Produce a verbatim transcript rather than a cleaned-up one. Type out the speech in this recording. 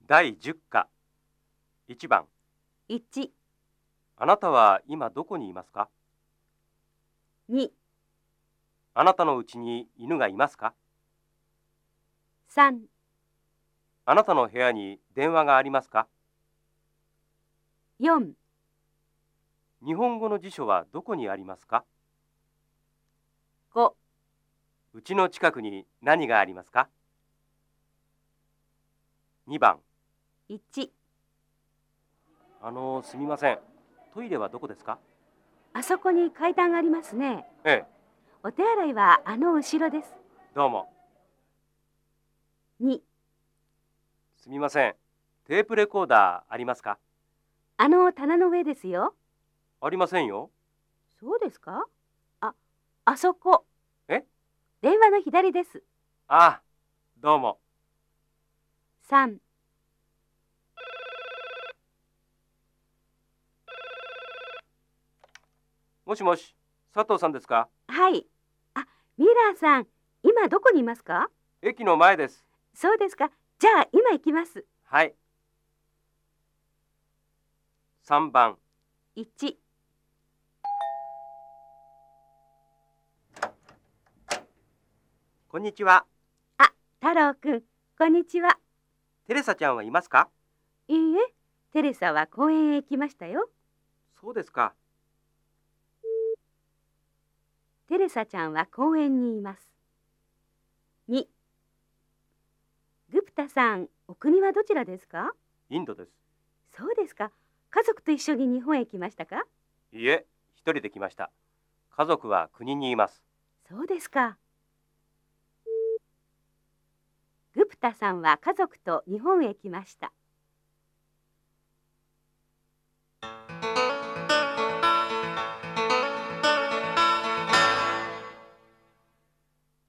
だいじゅっかいちばん。 いち、 あなたは今どこにいますか？ に、 あなたのうちに犬がいますか？ さん、 あなたの部屋に電話がありますか？ よん、 日本語の辞書はどこにありますか？ ご、 うちの近くに何がありますか？にばん。 いち、 あの、すみません。トイレはどこですか？ あそこに階段がありますね。 ええ、 お手洗いはあの後ろです。 どうも。 に、 すみません。テープレコーダーありますか？ あの棚の上ですよ。 ありませんよ。 そうですか？あ、あそこ。 え？ 電話の左です。 ああ、どうも。 さん、 もしもし、佐藤さんですか？ はい。あ、ミラーさん、今どこにいますか？ 駅の前です。 そうですか。じゃあ今行きます。 はい。さんばん。 いち、 こんにちは。 あ、太郎くん、こんにちは。 テレサちゃんはいますか？ いいえ、テレサは公園へ行きましたよ。 そうですか。 テレサちゃんは公園にいます。に、グプタさん、お国はどちらですか？ インドです。 そうですか。家族と一緒に日本へ来ましたか？ いいえ、一人で来ました。家族は国にいます。 そうですか。グプタさんは家族と日本へ来ました。